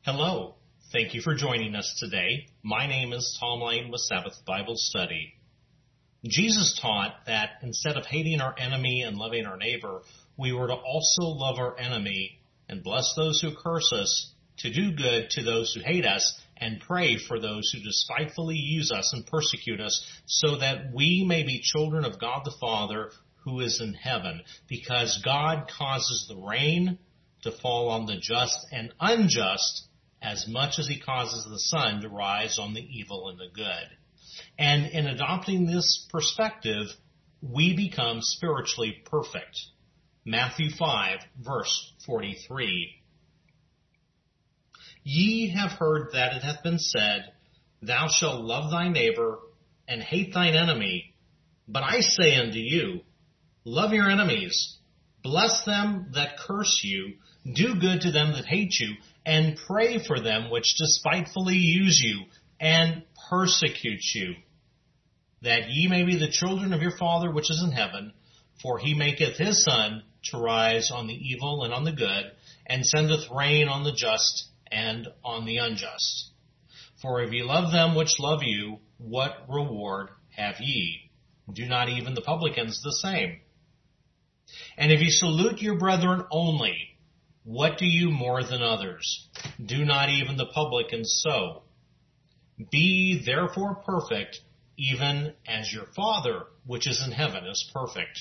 Hello. Thank you for joining us today. My name is Tom Lane with Sabbath Bible Study. Jesus taught that instead of hating our enemy and loving our neighbor, we were to also love our enemy and bless those who curse us, to do good to those who hate us, and pray for those who despitefully use us and persecute us, so that we may be children of God the Father who is in heaven, because God causes the rain to fall on the just and unjust as much as he causes the sun to rise on the evil and the good. And in adopting this perspective, we become spiritually perfect. Matthew 5, verse 43. Ye have heard that it hath been said, Thou shalt love thy neighbor and hate thine enemy. But I say unto you, love your enemies, bless them that curse you, do good to them that hate you, and pray for them which despitefully use you and persecute you, that ye may be the children of your Father which is in heaven, for he maketh his sun to rise on the evil and on the good, and sendeth rain on the just and on the unjust. For if ye love them which love you, what reward have ye? Do not even the publicans the same? And if ye salute your brethren only, what do you more than others? Do not even the publicans so? Be therefore perfect, even as your Father which is in heaven is perfect.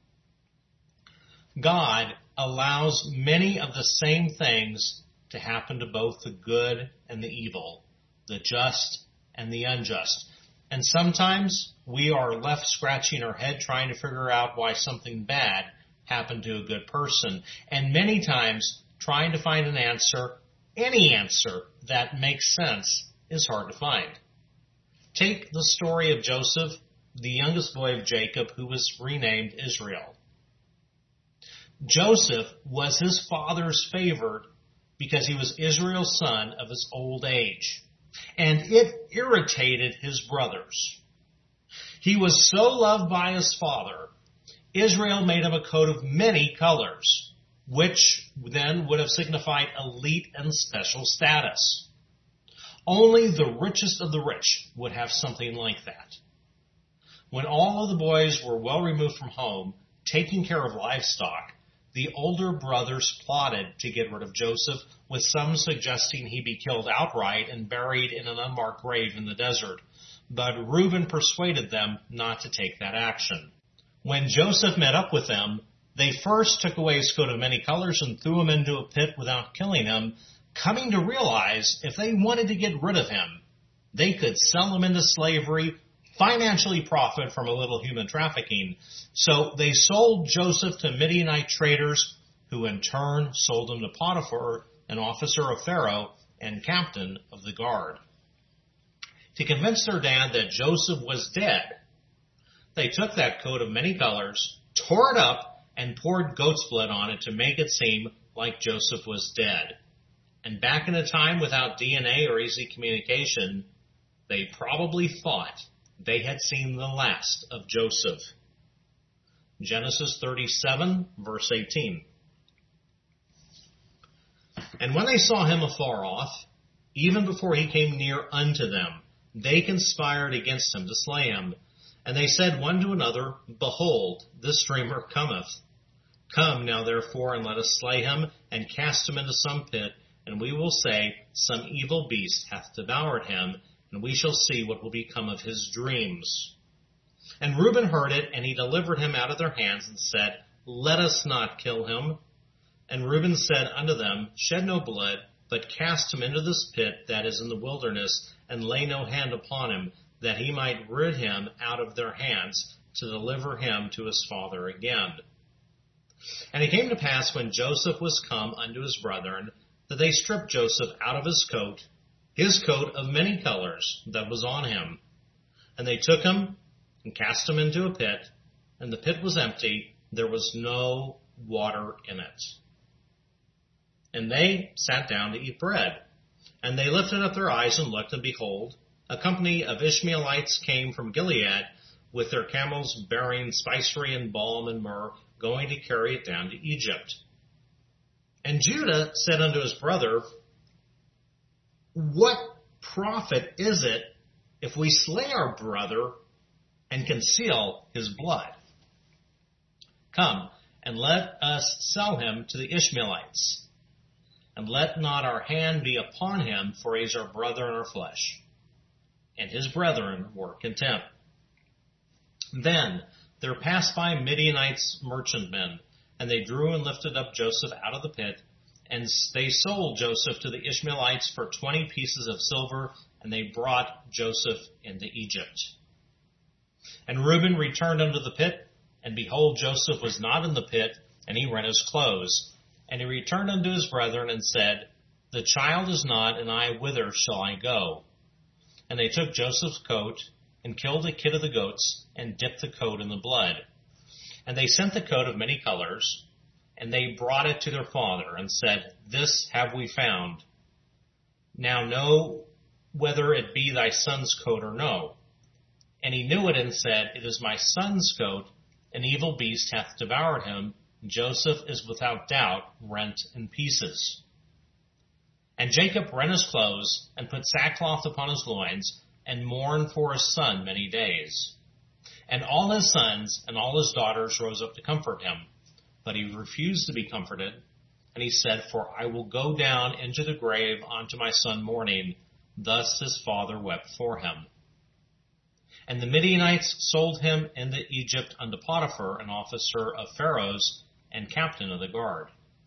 God allows many of the same things to happen to both the good and the evil, the just and the unjust. And sometimes we are left scratching our head trying to figure out why something bad happened to a good person. And many times trying to find an answer, any answer that makes sense, is hard to find. Take the story of Joseph, the youngest boy of Jacob, who was renamed Israel. Joseph was his father's favorite because he was Israel's son of his old age, and it irritated his brothers. He was so loved by his father, Israel made him a coat of many colors, which then would have signified elite and special status. Only the richest of the rich would have something like that. When all of the boys were well removed from home, taking care of livestock, the older brothers plotted to get rid of Joseph, with some suggesting he be killed outright and buried in an unmarked grave in the desert. But Reuben persuaded them not to take that action. When Joseph met up with them, they first took away his coat of many colors and threw him into a pit without killing him, coming to realize if they wanted to get rid of him, they could sell him into slavery, financially profit from a little human trafficking. So they sold Joseph to Midianite traders, who in turn sold him to Potiphar, an officer of Pharaoh and captain of the guard. To convince their dad that Joseph was dead, they took that coat of many colors, tore it up, and poured goat's blood on it to make it seem like Joseph was dead. And back in a time without DNA or easy communication, they probably thought they had seen the last of Joseph. Genesis 37, verse 18. And when they saw him afar off, even before he came near unto them, they conspired against him to slay him. And they said one to another, Behold, this dreamer cometh. Come now therefore, and let us slay him, and cast him into some pit, and we will say, Some evil beast hath devoured him, and we shall see what will become of his dreams. And Reuben heard it, and he delivered him out of their hands, and said, Let us not kill him. And Reuben said unto them, Shed no blood, but cast him into this pit that is in the wilderness, and lay no hand upon him, that he might rid him out of their hands, to deliver him to his father again. And it came to pass, when Joseph was come unto his brethren, that they stripped Joseph out of his coat of many colors that was on him. And they took him and cast him into a pit, and the pit was empty, there was no water in it. And they sat down to eat bread. And they lifted up their eyes and looked, and behold, a company of Ishmaelites came from Gilead with their camels bearing spicery and balm and myrrh, going to carry it down to Egypt. And Judah said unto his brother, what profit is it if we slay our brother and conceal his blood? Come, and let us sell him to the Ishmaelites, and let not our hand be upon him, for he is our brother in our flesh. And his brethren were content. Then there passed by Midianites merchantmen, and they drew and lifted up Joseph out of the pit, and they sold Joseph to the Ishmaelites for 20 pieces of silver, and they brought Joseph into Egypt. And Reuben returned unto the pit, and behold, Joseph was not in the pit, and he rent his clothes. And he returned unto his brethren, and said, The child is not, and I, whither shall I go? And they took Joseph's coat, and killed a kid of the goats, and dipped the coat in the blood. And they sent the coat of many colors, and they brought it to their father, and said, This have we found. Now know whether it be thy son's coat or no. And he knew it, and said, It is my son's coat. An evil beast hath devoured him. Joseph is without doubt rent in pieces. And Jacob rent his clothes, and put sackcloth upon his loins, and mourned for his son many days. And all his sons and all his daughters rose up to comfort him. But he refused to be comforted. And he said, For I will go down into the grave unto my son mourning. Thus his father wept for him. And the Midianites sold him into Egypt unto Potiphar, an officer of Pharaoh's, and captain of the guard.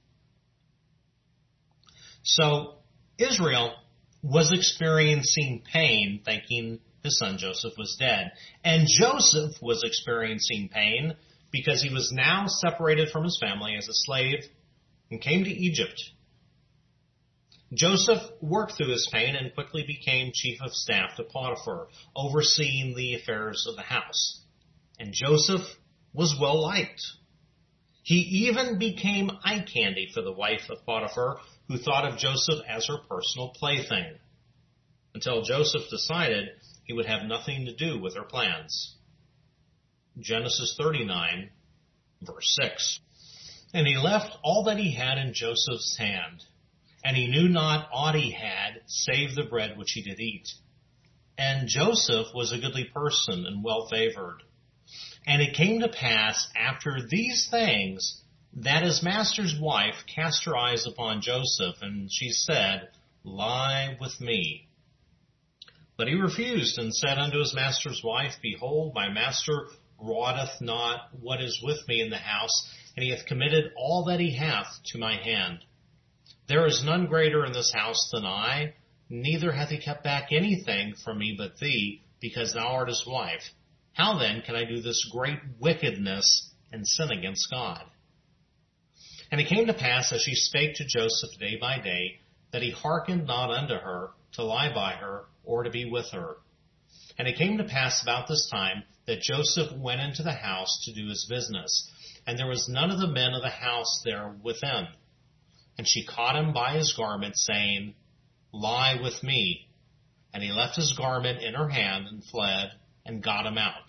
So Israel was experiencing pain, thinking his son Joseph was dead. And Joseph was experiencing pain because he was now separated from his family as a slave and came to Egypt. Joseph worked through his pain and quickly became chief of staff to Potiphar, overseeing the affairs of the house. And Joseph was well liked. He even became eye candy for the wife of Potiphar, who thought of Joseph as her personal plaything, until Joseph decided he would have nothing to do with her plans. Genesis 39, verse 6. And he left all that he had in Joseph's hand, and he knew not aught he had, save the bread which he did eat. And Joseph was a goodly person and well favored. And it came to pass after these things, that his master's wife cast her eyes upon Joseph, and she said, Lie with me. But he refused, and said unto his master's wife, Behold, my master wotteth not what is with me in the house, and he hath committed all that he hath to my hand. There is none greater in this house than I, neither hath he kept back anything from me but thee, because thou art his wife. How then can I do this great wickedness and sin against God? And it came to pass, as she spake to Joseph day by day, that he hearkened not unto her, to lie by her, or to be with her. And it came to pass about this time, that Joseph went into the house to do his business, and there was none of the men of the house there within. And she caught him by his garment, saying, Lie with me. And he left his garment in her hand, and fled, and got him out.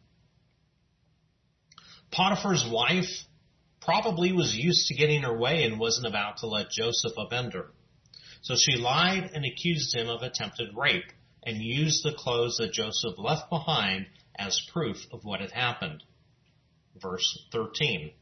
Potiphar's wife probably was used to getting her way and wasn't about to let Joseph upend her. So she lied and accused him of attempted rape, and used the clothes that Joseph left behind as proof of what had happened. Verse 13.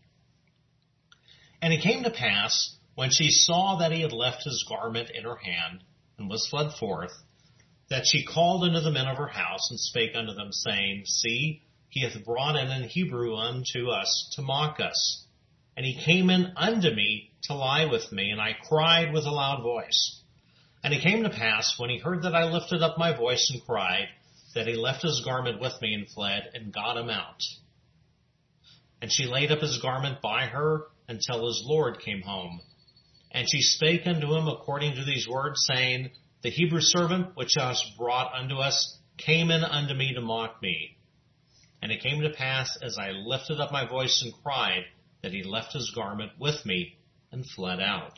And it came to pass, when she saw that he had left his garment in her hand, and was fled forth, that she called unto the men of her house, and spake unto them, saying, See, he hath brought in an Hebrew unto us to mock us. And he came in unto me to lie with me, and I cried with a loud voice. And it came to pass, when he heard that I lifted up my voice and cried, that he left his garment with me, and fled, and got him out. And she laid up his garment by her, until his Lord came home. And she spake unto him according to these words, saying, The Hebrew servant which thou hast brought unto us came in unto me to mock me. And it came to pass, as I lifted up my voice and cried, that he left his garment with me and fled out.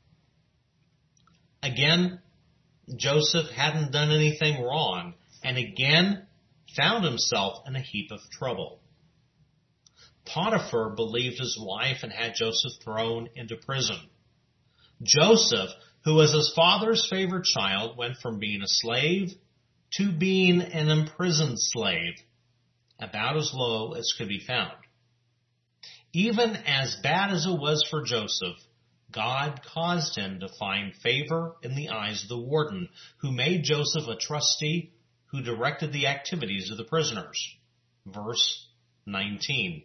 Again, Joseph hadn't done anything wrong, and again found himself in a heap of trouble. Potiphar believed his wife and had Joseph thrown into prison. Joseph who was his father's favorite child, went from being a slave to being an imprisoned slave, about as low as could be found. Even as bad as it was for Joseph, God caused him to find favor in the eyes of the warden, who made Joseph a trustee who directed the activities of the prisoners. Verse 19.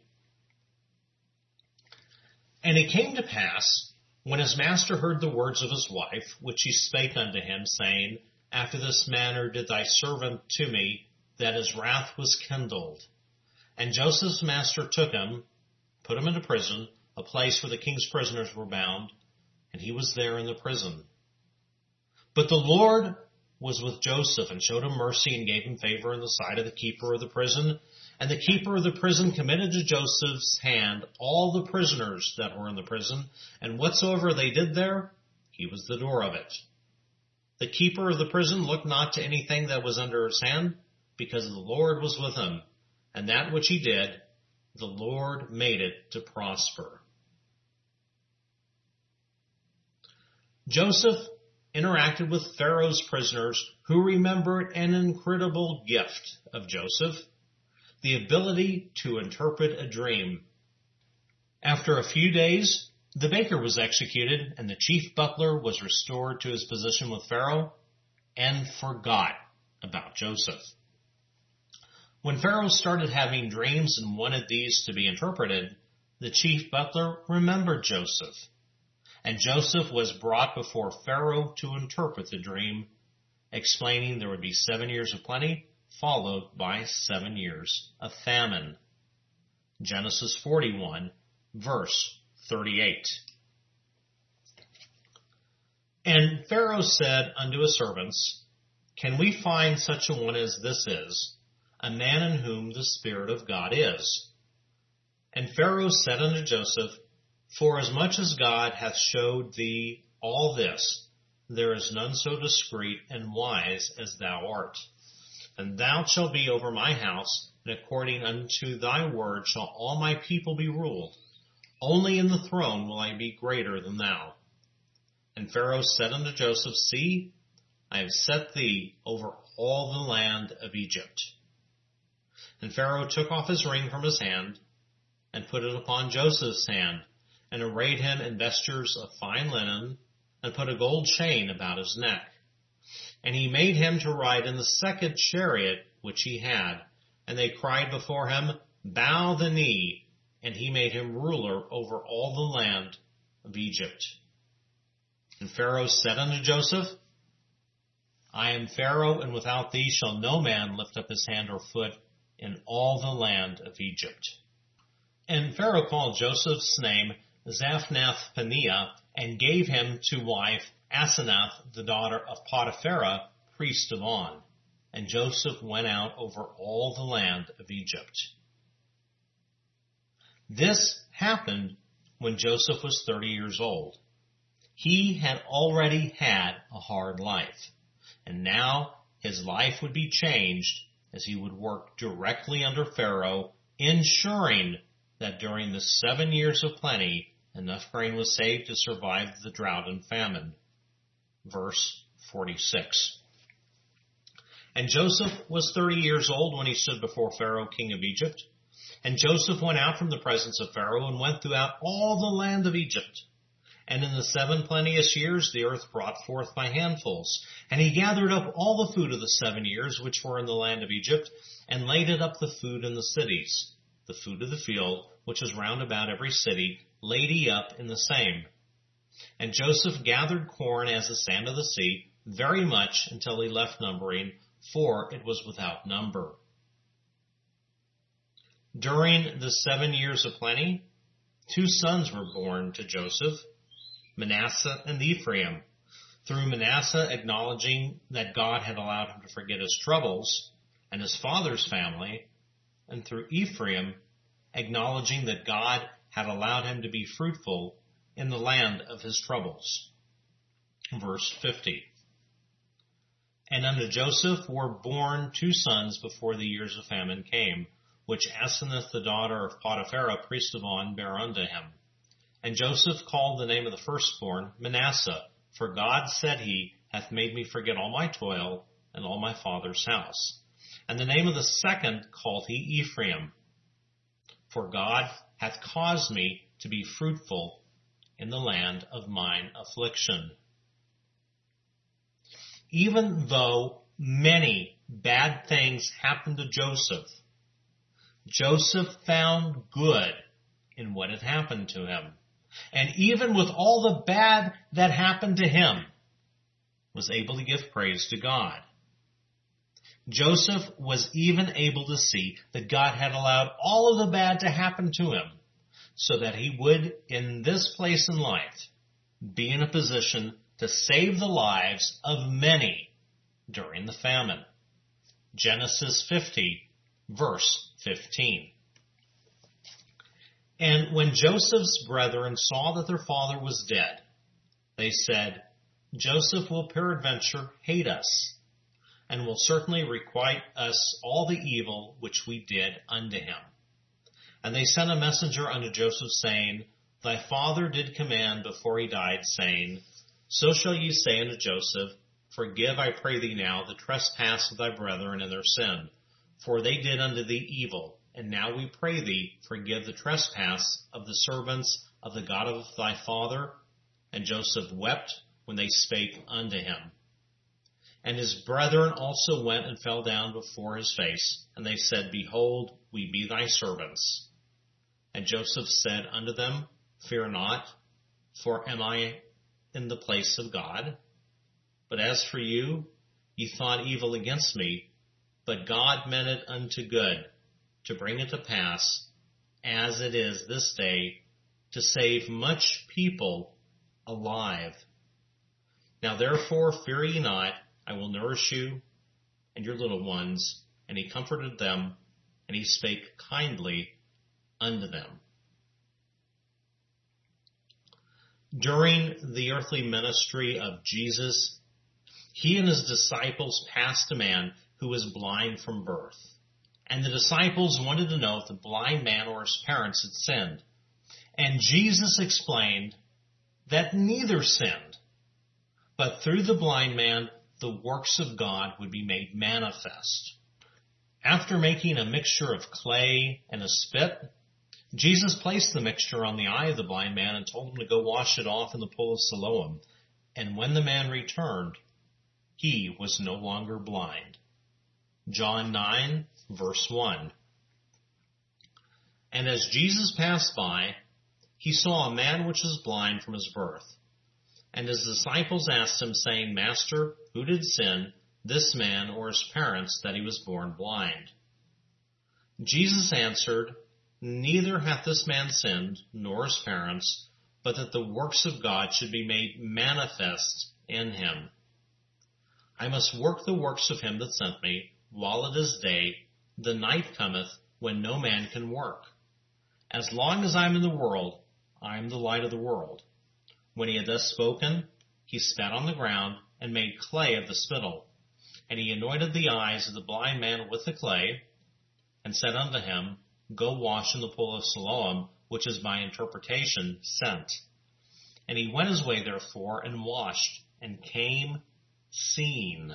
And it came to pass, when his master heard the words of his wife, which she spake unto him, saying, After this manner did thy servant to me, that his wrath was kindled. And Joseph's master took him, put him into prison, a place where the king's prisoners were bound, and he was there in the prison. But the Lord was with Joseph, and showed him mercy, and gave him favor in the sight of the keeper of the prison. And the keeper of the prison committed to Joseph's hand all the prisoners that were in the prison, and whatsoever they did there, he was the door of it. The keeper of the prison looked not to anything that was under his hand, because the Lord was with him, and that which he did, the Lord made it to prosper. Joseph interacted with Pharaoh's prisoners, who remembered an incredible gift of Joseph, the ability to interpret a dream. After a few days, the baker was executed, and the chief butler was restored to his position with Pharaoh, and forgot about Joseph. When Pharaoh started having dreams and wanted these to be interpreted, the chief butler remembered Joseph. And Joseph was brought before Pharaoh to interpret the dream, explaining there would be 7 years of plenty, followed by 7 years of famine. Genesis 41, verse 38. And Pharaoh said unto his servants, Can we find such a one as this is, a man in whom the Spirit of God is? And Pharaoh said unto Joseph, Forasmuch as God hath showed thee all this, there is none so discreet and wise as thou art. And thou shalt be over my house, and according unto thy word shall all my people be ruled. Only in the throne will I be greater than thou. And Pharaoh said unto Joseph, See, I have set thee over all the land of Egypt. And Pharaoh took off his ring from his hand, and put it upon Joseph's hand, and arrayed him in vestures of fine linen, and put a gold chain about his neck. And he made him to ride in the second chariot which he had. And they cried before him, Bow the knee. And he made him ruler over all the land of Egypt. And Pharaoh said unto Joseph, I am Pharaoh, and without thee shall no man lift up his hand or foot in all the land of Egypt. And Pharaoh called Joseph's name Zaphnath-Paneah, and gave him to wife Asenath, the daughter of Potiphera, priest of On. And Joseph went out over all the land of Egypt. This happened when Joseph was 30 years old. He had already had a hard life, and now his life would be changed as he would work directly under Pharaoh, ensuring that during the 7 years of plenty, enough grain was saved to survive the drought and famine. Verse 46. And Joseph was 30 years old when he stood before Pharaoh, king of Egypt. And Joseph went out from the presence of Pharaoh and went throughout all the land of Egypt. And in the 7 plenteous years the earth brought forth by handfuls. And he gathered up all the food of the 7 years which were in the land of Egypt, and laid it up the food in the cities. The food of the field, which was round about every city, laid he up in the same. And Joseph gathered corn as the sand of the sea, very much until he left numbering, for it was without number. During the 7 years of plenty, 2 sons were born to Joseph, Manasseh and Ephraim. Through Manasseh acknowledging that God had allowed him to forget his troubles and his father's family, and through Ephraim acknowledging that God had allowed him to be fruitful in the land of his troubles. Verse 50. And unto Joseph were born 2 sons before the years of famine came, which Asenath the daughter of Potiphera, priest of On, bare unto him. And Joseph called the name of the firstborn Manasseh, For God, said he, hath made me forget all my toil and all my father's house. And the name of the second called he Ephraim. For God hath caused me to be fruitful in the land of mine affliction. Even though many bad things happened to Joseph, Joseph found good in what had happened to him. And even with all the bad that happened to him, was able to give praise to God. Joseph was even able to see that God had allowed all of the bad to happen to him so that he would, in this place in life, be in a position to save the lives of many during the famine. Genesis 50, verse 15. And when Joseph's brethren saw that their father was dead, they said, Joseph will peradventure hate us, and will certainly requite us all the evil which we did unto him. And they sent a messenger unto Joseph, saying, Thy father did command before he died, saying, So shall ye say unto Joseph, Forgive, I pray thee now, the trespass of thy brethren and their sin, for they did unto thee evil. And now we pray thee, forgive the trespass of the servants of the God of thy father. And Joseph wept when they spake unto him. And his brethren also went and fell down before his face, and they said, Behold, we be thy servants. And Joseph said unto them, Fear not, for am I in the place of God? But as for you, ye thought evil against me, but God meant it unto good, to bring it to pass, as it is this day, to save much people alive. Now therefore fear ye not, I will nourish you and your little ones. And he comforted them, and he spake kindly unto them. During the earthly ministry of Jesus, he and his disciples passed a man who was blind from birth. And the disciples wanted to know if the blind man or his parents had sinned. And Jesus explained that neither sinned, but through the blind man, the works of God would be made manifest. After making a mixture of clay and a spit, Jesus placed the mixture on the eye of the blind man and told him to go wash it off in the pool of Siloam. And when the man returned, he was no longer blind. John 9, verse 1. And as Jesus passed by, he saw a man which was blind from his birth. And his disciples asked him, saying, Master, who did sin, this man or his parents, that he was born blind? Jesus answered, Neither hath this man sinned, nor his parents, but that the works of God should be made manifest in him. I must work the works of him that sent me, while it is day. The night cometh, when no man can work. As long as I am in the world, I am the light of the world. When he had thus spoken, he spat on the ground, and made clay of the spittle. And he anointed the eyes of the blind man with the clay, and said unto him, Go wash in the pool of Siloam, which is by interpretation sent. And he went his way therefore, and washed, and came seeing.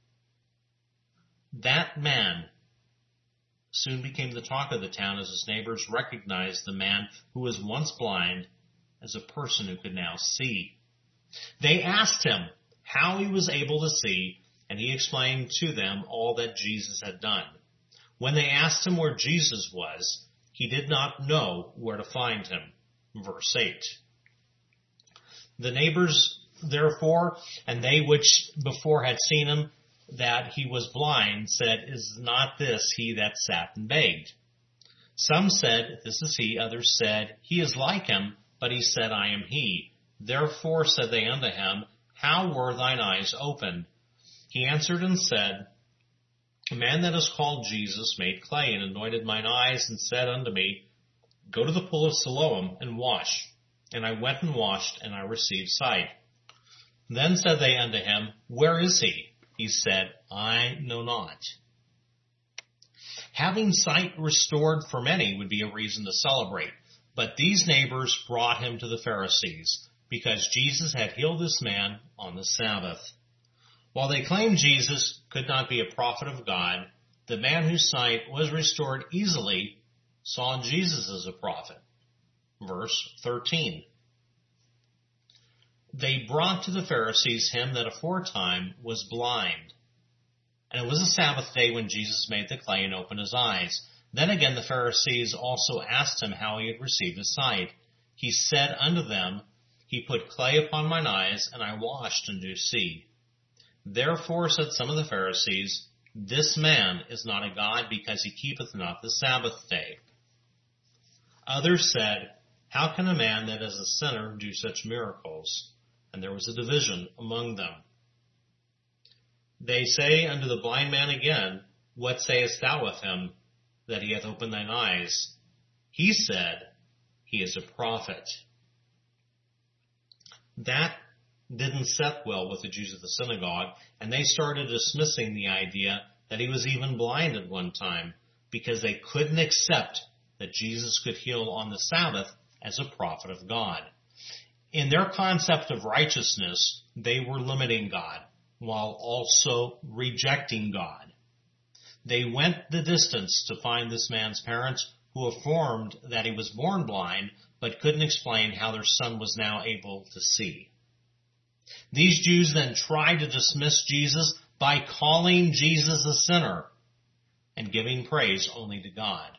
That man soon became the talk of the town, as his neighbors recognized the man who was once blind as a person who could now see. They asked him how he was able to see, and he explained to them all that Jesus had done. When they asked him where Jesus was, he did not know where to find him. Verse 8. The neighbors, therefore, and they which before had seen him, that he was blind, said, Is not this he that sat and begged? Some said, This is he. Others said, He is like him. But he said, I am he. Therefore said they unto him, How were thine eyes opened? He answered and said, A man that is called Jesus made clay, and anointed mine eyes, and said unto me, Go to the pool of Siloam, and wash. And I went and washed, and I received sight. Then said they unto him, Where is he? He said, I know not. Having sight restored for many would be a reason to celebrate. But these neighbors brought him to the Pharisees. because Jesus had healed this man on the Sabbath. While they claimed Jesus could not be a prophet of God, the man whose sight was restored easily saw Jesus as a prophet. Verse 13. They brought to the Pharisees him that aforetime was blind. And it was a Sabbath day when Jesus made the clay and opened his eyes. Then again the Pharisees also asked him how he had received his sight. He said unto them, He put clay upon mine eyes, and I washed, and do see. Therefore said some of the Pharisees, This man is not a God, because he keepeth not the Sabbath day. Others said, How can a man that is a sinner do such miracles? And there was a division among them. They say unto the blind man again, What sayest thou of him, that he hath opened thine eyes? He said, He is a prophet. That didn't set well with the Jews of the synagogue, and they started dismissing the idea that he was even blind at one time, because they couldn't accept that Jesus could heal on the Sabbath as a prophet of God. In their concept of righteousness, they were limiting God, while also rejecting God. They went the distance to find this man's parents, who affirmed that he was born blind, but couldn't explain how their son was now able to see. These Jews then tried to dismiss Jesus by calling Jesus a sinner and giving praise only to God.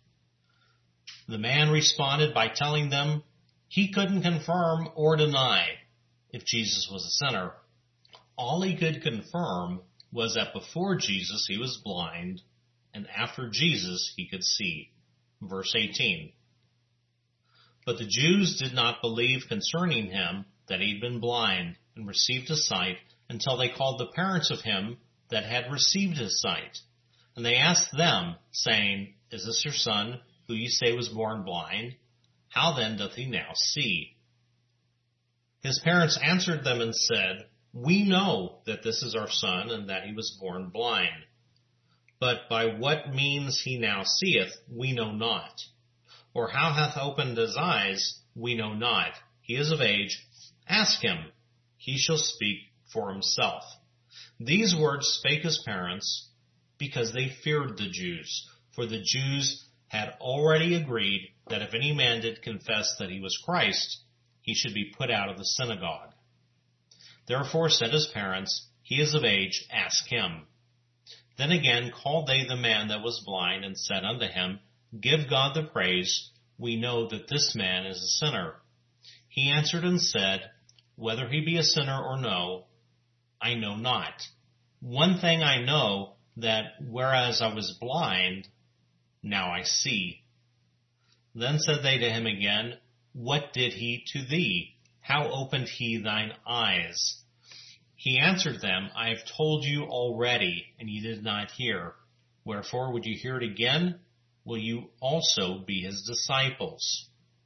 The man responded by telling them he couldn't confirm or deny if Jesus was a sinner. All he could confirm was that before Jesus he was blind, and after Jesus he could see. Verse 18. But the Jews did not believe concerning him that he had been blind and received his sight until they called the parents of him that had received his sight. And they asked them, saying, Is this your son, who ye say was born blind? How then doth he now see? His parents answered them and said, We know that this is our son, and that he was born blind. But by what means he now seeth, we know not. Or how hath opened his eyes, we know not. He is of age. Ask him. He shall speak for himself. These words spake his parents, because they feared the Jews. For the Jews had already agreed that if any man did confess that he was Christ, he should be put out of the synagogue. Therefore said his parents, He is of age, ask him. Then again called they the man that was blind, and said unto him, Give God the praise, we know that this man is a sinner. He answered and said, Whether he be a sinner or no, I know not. One thing I know, that whereas I was blind, now I see. Then said they to him again, What did he to thee? How opened he thine eyes? He answered them, I have told you already, and ye did not hear. Wherefore would you hear it again? Will you also be his disciples?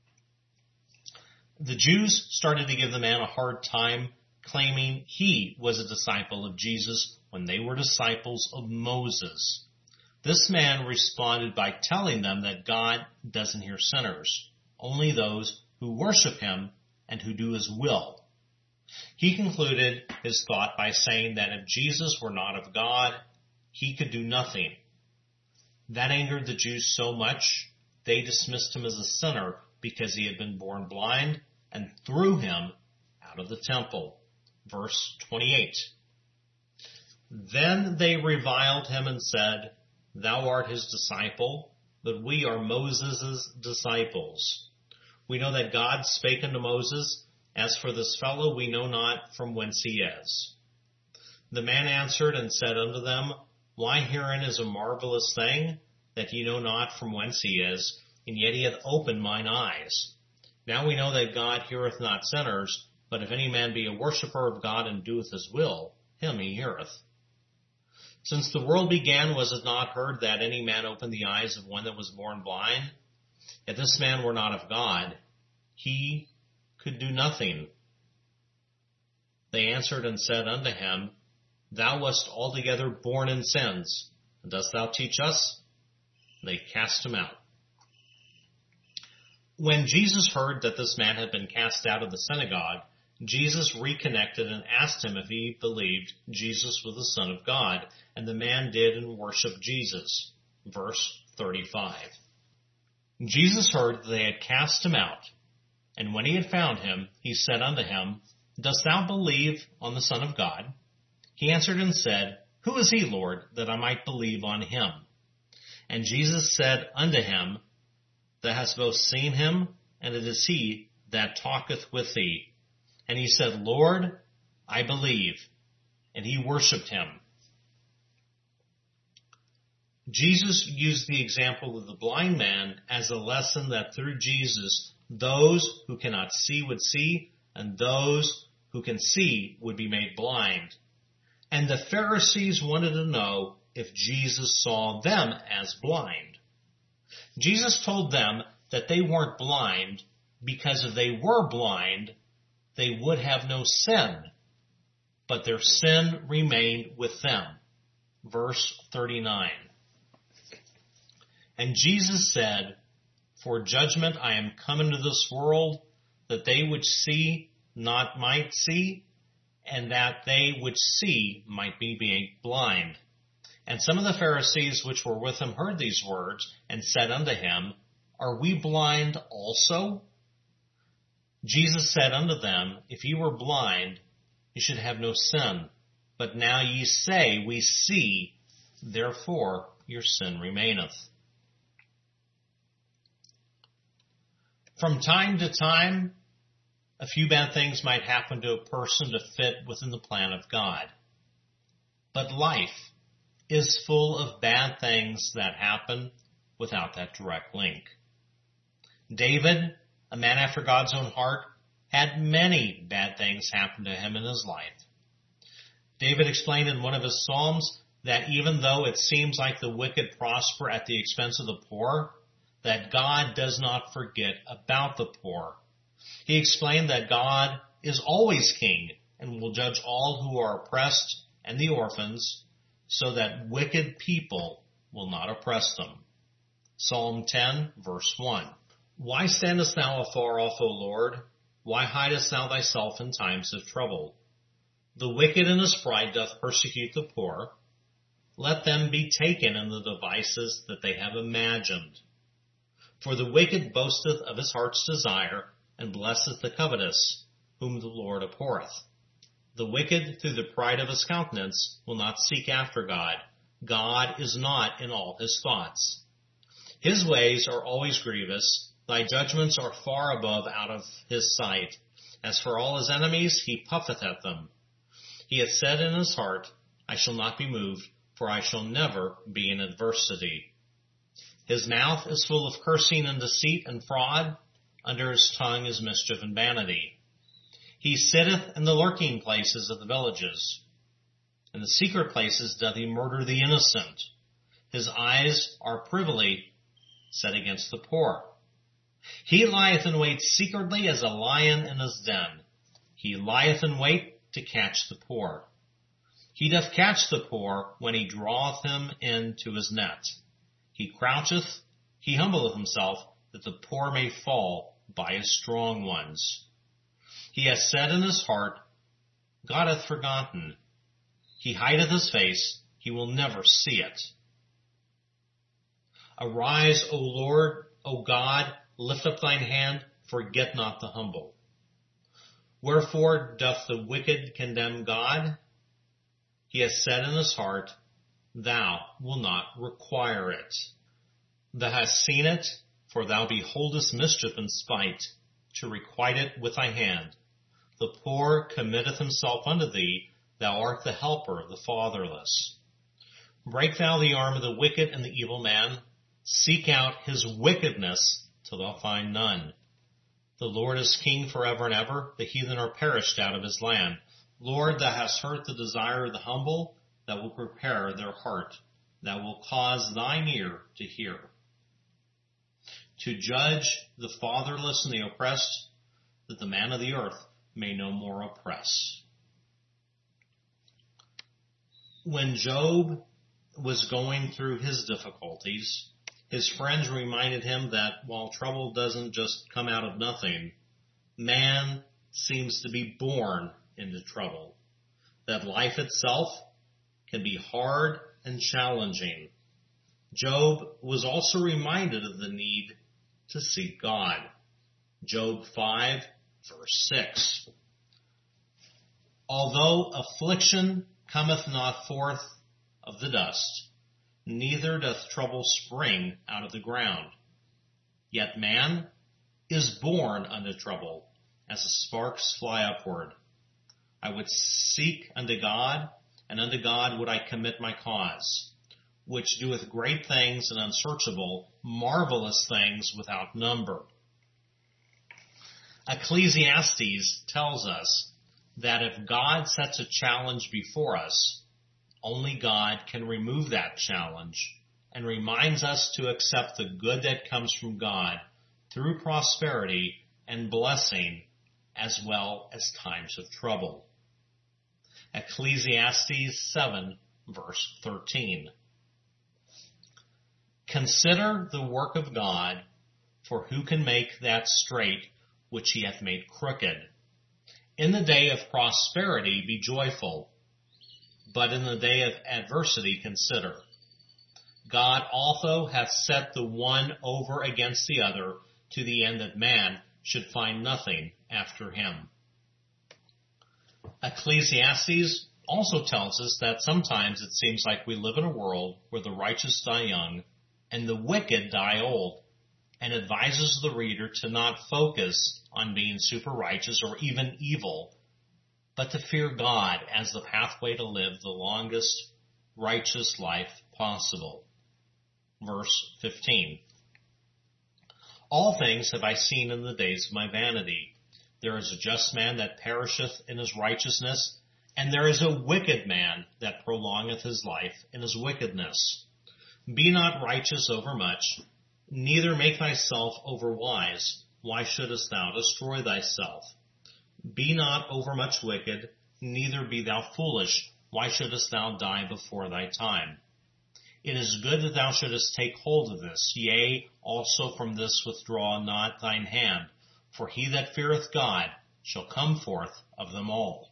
The Jews started to give the man a hard time, claiming he was a disciple of Jesus when they were disciples of Moses. This man responded by telling them that God doesn't hear sinners, only those who worship him and who do his will. He concluded his thought by saying that if Jesus were not of God, he could do nothing. That angered the Jews so much, they dismissed him as a sinner because he had been born blind, and threw him out of the temple. Verse 28. Then they reviled him and said, Thou art his disciple, but we are Moses' disciples. We know that God spake unto Moses, As for this fellow, we know not from whence he is. The man answered and said unto them, Why herein is a marvelous thing, that ye know not from whence he is, and yet he hath opened mine eyes. Now we know that God heareth not sinners, but if any man be a worshipper of God and doeth his will, him he heareth. Since the world began, was it not heard that any man opened the eyes of one that was born blind? If this man were not of God, he could do nothing. They answered and said unto him, Thou wast altogether born in sins, and dost thou teach us? And they cast him out. When Jesus heard that this man had been cast out of the synagogue, Jesus reconnected and asked him if he believed Jesus was the Son of God, and the man did and worshiped Jesus. Verse 35. Jesus heard that they had cast him out, and when he had found him, he said unto him, Dost thou believe on the Son of God? He answered and said, Who is he, Lord, that I might believe on him? And Jesus said unto him, Thou hast both seen him, and it is he that talketh with thee. And he said, Lord, I believe. And he worshipped him. Jesus used the example of the blind man as a lesson that through Jesus, those who cannot see would see, and those who can see would be made blind. And the Pharisees wanted to know if Jesus saw them as blind. Jesus told them that they weren't blind because if they were blind, they would have no sin, but their sin remained with them. Verse 39. And Jesus said, For judgment I am come into this world, that they which see not might see, and that they which see might be made blind. And some of the Pharisees which were with him heard these words, and said unto him, Are we blind also? Jesus said unto them, If ye were blind, ye should have no sin. But now ye say, We see, therefore your sin remaineth. From time to time, a few bad things might happen to a person to fit within the plan of God. But life is full of bad things that happen without that direct link. David, a man after God's own heart, had many bad things happen to him in his life. David explained in one of his Psalms that even though it seems like the wicked prosper at the expense of the poor, that God does not forget about the poor. He explained that God is always king and will judge all who are oppressed and the orphans, so that wicked people will not oppress them. Psalm 10, verse 1. Why standest thou afar off, O Lord? Why hidest thou thyself in times of trouble? The wicked in his pride doth persecute the poor. Let them be taken in the devices that they have imagined. For the wicked boasteth of his heart's desire, and blesseth the covetous, whom the Lord abhorreth. The wicked, through the pride of his countenance, will not seek after God. God is not in all his thoughts. His ways are always grievous. Thy judgments are far above out of his sight. As for all his enemies, he puffeth at them. He hath said in his heart, I shall not be moved, for I shall never be in adversity. His mouth is full of cursing and deceit and fraud. Under his tongue is mischief and vanity. He sitteth in the lurking places of the villages. In the secret places doth he murder the innocent. His eyes are privily set against the poor. He lieth in wait secretly as a lion in his den. He lieth in wait to catch the poor. He doth catch the poor when he draweth him into his net. He croucheth, he humbleth himself, that the poor may fall by his strong ones. He hath said in his heart, God hath forgotten. He hideth his face, he will never see it. Arise, O Lord, O God, lift up thine hand, forget not the humble. Wherefore doth the wicked condemn God? He hath said in his heart, Thou wilt not require it. Thou hast seen it, for thou beholdest mischief and spite, to requite it with thy hand. The poor committeth himself unto thee, thou art the helper of the fatherless. Break thou the arm of the wicked and the evil man, seek out his wickedness till thou find none. The Lord is king forever and ever, the heathen are perished out of his land. Lord, thou hast heard the desire of the humble, that will prepare their heart, that will cause thine ear to hear. To judge the fatherless and the oppressed, that the man of the earth may no more oppress. When Job was going through his difficulties, His friends reminded him that while trouble doesn't just come out of nothing, man seems to be born into trouble, that life itself can be hard and challenging. Job was also reminded of the need to seek God. Job 5, verse 6. Although affliction cometh not forth of the dust, neither doth trouble spring out of the ground. Yet man is born unto trouble, as the sparks fly upward. I would seek unto God, and unto God would I commit my cause, which doeth great things and unsearchable, marvelous things without number. Ecclesiastes tells us that if God sets a challenge before us, only God can remove that challenge, and reminds us to accept the good that comes from God through prosperity and blessing, as well as times of trouble. Ecclesiastes 7, verse 13. Consider the work of God, for who can make that straight which he hath made crooked? In the day of prosperity be joyful, but in the day of adversity consider. God also hath set the one over against the other, to the end that man should find nothing after him. Ecclesiastes also tells us that sometimes it seems like we live in a world where the righteous die young and the wicked die old, and advises the reader to not focus on being super righteous or even evil, but to fear God as the pathway to live the longest righteous life possible. Verse 15. All things have I seen in the days of my vanity. There is a just man that perisheth in his righteousness, and there is a wicked man that prolongeth his life in his wickedness. Be not righteous overmuch, neither make thyself overwise. Why shouldest thou destroy thyself? Be not overmuch wicked, neither be thou foolish. Why shouldest thou die before thy time? It is good that thou shouldest take hold of this, yea, also from this withdraw not thine hand, for he that feareth God shall come forth of them all.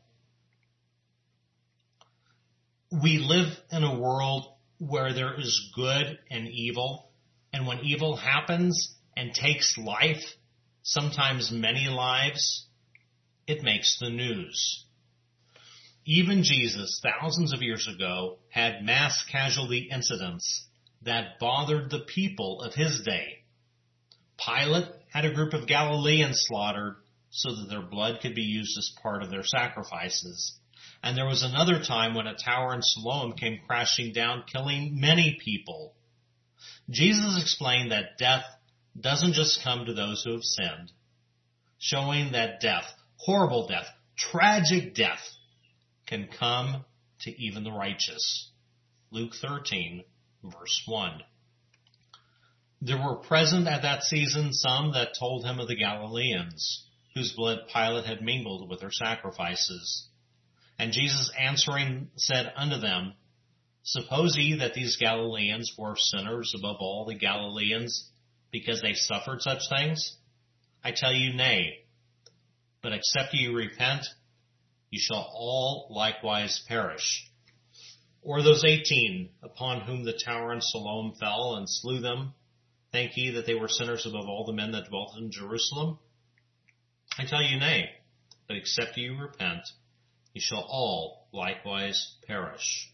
We live in a world where there is good and evil, and when evil happens and takes life, sometimes many lives, it makes the news. Even Jesus, thousands of years ago, had mass casualty incidents that bothered the people of his day. Pilate had a group of Galileans slaughtered so that their blood could be used as part of their sacrifices. And there was another time when a tower in Siloam came crashing down, killing many people. Jesus explained that death doesn't just come to those who have sinned, showing that death, horrible death, tragic death, can come to even the righteous. Luke 13, verse 1. There were present at that season some that told him of the Galileans, whose blood Pilate had mingled with their sacrifices. And Jesus answering said unto them, Suppose ye that these Galileans were sinners above all the Galileans, because they suffered such things? I tell you, nay. But except ye repent, ye shall all likewise perish. Or those 18, upon whom the tower in Siloam fell and slew them, think ye that they were sinners above all the men that dwelt in Jerusalem? I tell you, nay. But except ye repent, ye shall all likewise perish.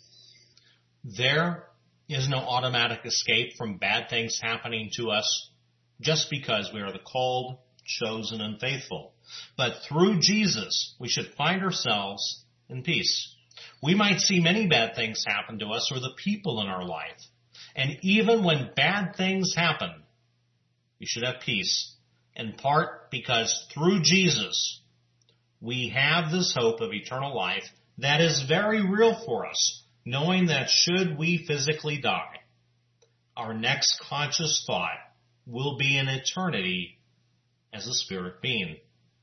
There is no automatic escape from bad things happening to us just because we are the called, chosen, and faithful. But through Jesus, we should find ourselves in peace. We might see many bad things happen to us or the people in our life. And even when bad things happen, we should have peace, in part because through Jesus, we have this hope of eternal life that is very real for us, knowing that should we physically die, our next conscious thought will be in eternity as a spirit being.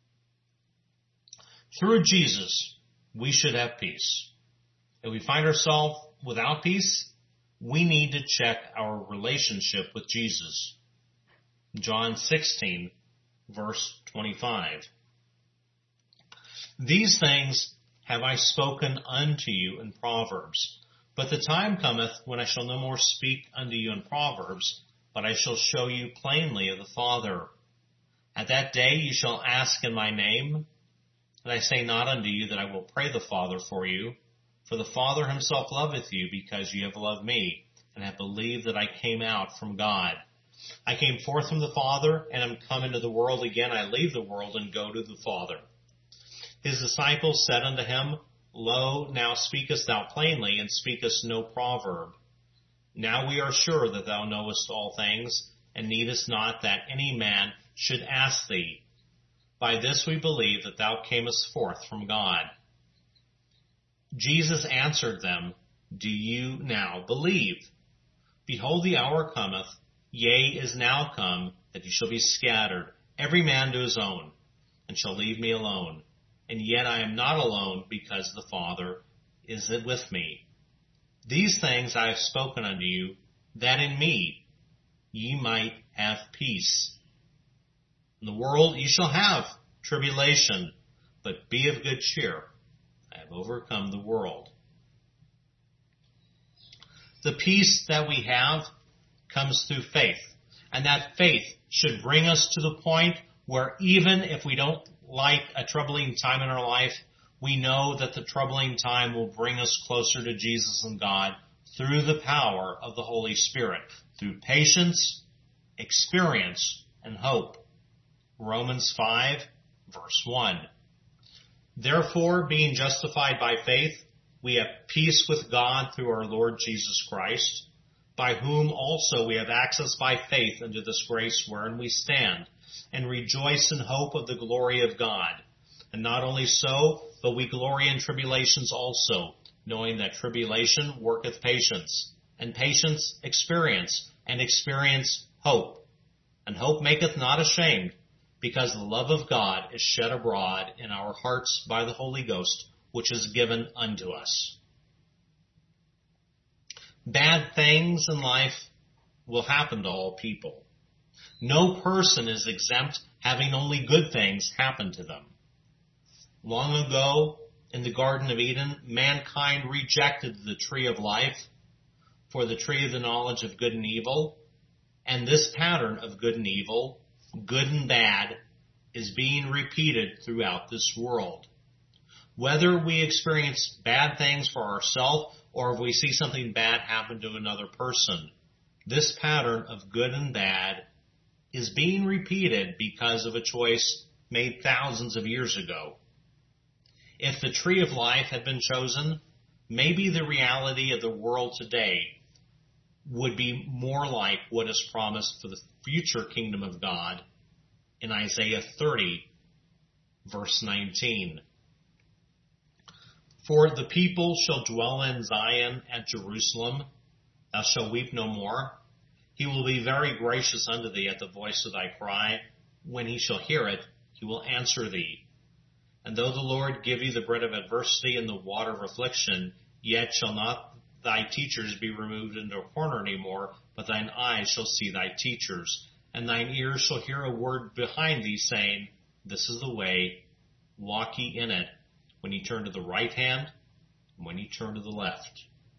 Through Jesus, we should have peace. If we find ourselves without peace, we need to check our relationship with Jesus. John 16, verse 25. These things have I spoken unto you in Proverbs, but the time cometh when I shall no more speak unto you in Proverbs, but I shall show you plainly of the Father. At that day you shall ask in my name, and I say not unto you that I will pray the Father for you, for the Father himself loveth you, because ye have loved me, and have believed that I came out from God. I came forth from the Father, and am come into the world again. I leave the world and go to the Father. His disciples said unto him, Lo, now speakest thou plainly, and speakest no proverb. Now we are sure that thou knowest all things, and needest not that any man should ask thee. By this we believe that thou camest forth from God. Jesus answered them, Do you now believe? Behold, the hour cometh, yea, is now come, that ye shall be scattered, every man to his own, and shall leave me alone. And yet I am not alone, because the Father is with me. These things I have spoken unto you, that in me ye might have peace. In the world ye shall have tribulation, but be of good cheer. I have overcome the world. The peace that we have comes through faith, and that faith should bring us to the point where even if we don't like a troubling time in our life, we know that the troubling time will bring us closer to Jesus and God through the power of the Holy Spirit, through patience, experience, and hope. Romans 5, verse 1. Therefore, being justified by faith, we have peace with God through our Lord Jesus Christ, by whom also we have access by faith into this grace wherein we stand, and rejoice in hope of the glory of God. And not only so, but we glory in tribulations also, knowing that tribulation worketh patience, and patience experience, and experience hope. And hope maketh not ashamed, because the love of God is shed abroad in our hearts by the Holy Ghost, which is given unto us. Bad things in life will happen to all people. No person is exempt, having only good things happen to them. Long ago, in the Garden of Eden, mankind rejected the tree of life for the tree of the knowledge of good and evil, and this pattern of good and evil, good and bad, is being repeated throughout this world. Whether we experience bad things for ourselves or if we see something bad happen to another person, this pattern of good and bad is being repeated because of a choice made thousands of years ago. If the tree of life had been chosen, maybe the reality of the world today would be more like what is promised for the future kingdom of God in Isaiah 30, verse 19. For the people shall dwell in Zion at Jerusalem. Thou shalt weep no more. He will be very gracious unto thee at the voice of thy cry. When he shall hear it, he will answer thee. And though the Lord give you the bread of adversity and the water of affliction, yet shall not thy teachers be removed into a corner any more, but thine eyes shall see thy teachers, and thine ears shall hear a word behind thee, saying, This is the way, walk ye in it, when ye turn to the right hand, and when ye turn to the left.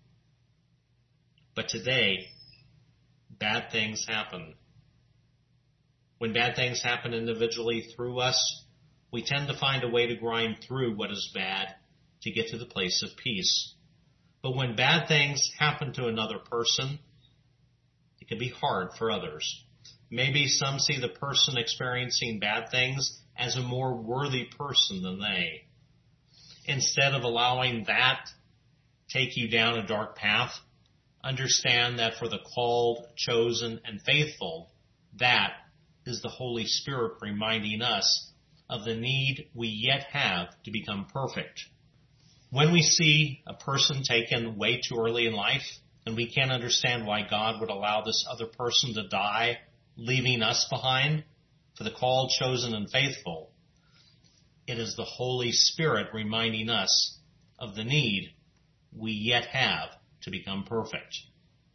But today, bad things happen. When bad things happen individually through us, we tend to find a way to grind through what is bad to get to the place of peace. But when bad things happen to another person, it can be hard for others. Maybe some see the person experiencing bad things as a more worthy person than they. Instead of allowing that take you down a dark path, understand that for the called, chosen, and faithful, that is the Holy Spirit reminding us of the need we yet have to become perfect. When we see a person taken way too early in life, and we can't understand why God would allow this other person to die, leaving us behind, for the called, chosen, and faithful, it is the Holy Spirit reminding us of the need we yet have to become perfect.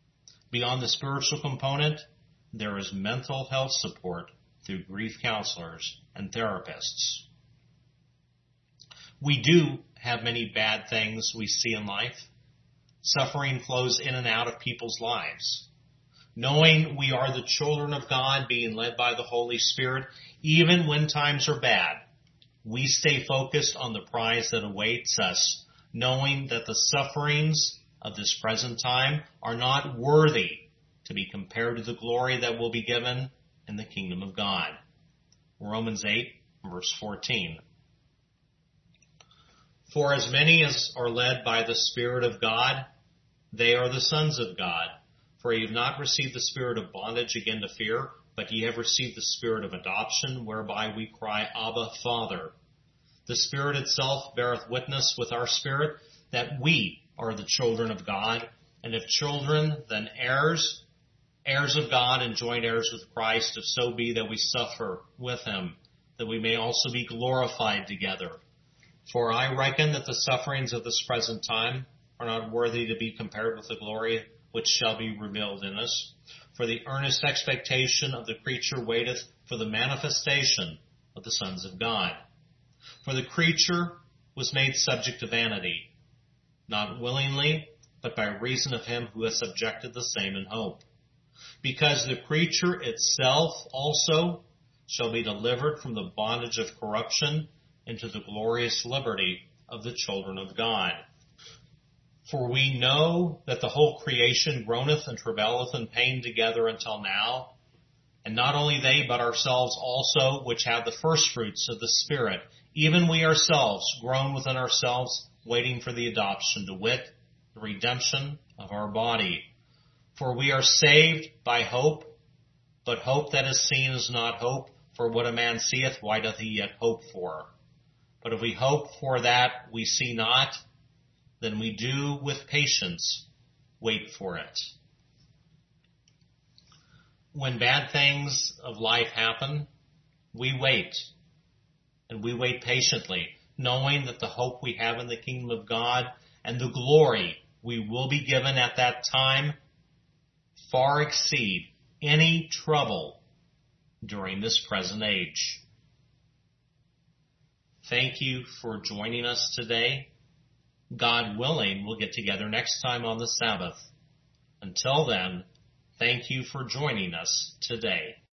Beyond the spiritual component, there is mental health support through grief counselors and therapists. We do have many bad things we see in life. Suffering flows in and out of people's lives. Knowing we are the children of God being led by the Holy Spirit, even when times are bad, we stay focused on the prize that awaits us, knowing that the sufferings of this present time are not worthy to be compared to the glory that will be given in the kingdom of God. Romans 8, verse 14. For as many as are led by the Spirit of God, they are the sons of God. For ye have not received the spirit of bondage again to fear, but ye have received the spirit of adoption, whereby we cry, Abba, Father. The Spirit itself beareth witness with our spirit that we are the children of God, and if children, then heirs, heirs of God and joint heirs with Christ, if so be that we suffer with him, that we may also be glorified together. For I reckon that the sufferings of this present time are not worthy to be compared with the glory which shall be revealed in us. For the earnest expectation of the creature waiteth for the manifestation of the sons of God. For the creature was made subject to vanity, not willingly, but by reason of him who has subjected the same in hope. Because the creature itself also shall be delivered from the bondage of corruption into the glorious liberty of the children of God. For we know that the whole creation groaneth and travaileth in pain together until now. And not only they, but ourselves also, which have the first fruits of the Spirit, even we ourselves groan within ourselves, waiting for the adoption, to wit, the redemption of our body. For we are saved by hope, but hope that is seen is not hope. For what a man seeth, why doth he yet hope for? But if we hope for that we see not, then we do with patience wait for it. When bad things of life happen, we wait, and we wait patiently, knowing that the hope we have in the kingdom of God and the glory we will be given at that time far exceed any trouble during this present age. Thank you for joining us today. God willing, we'll get together next time on the Sabbath. Until then, thank you for joining us today.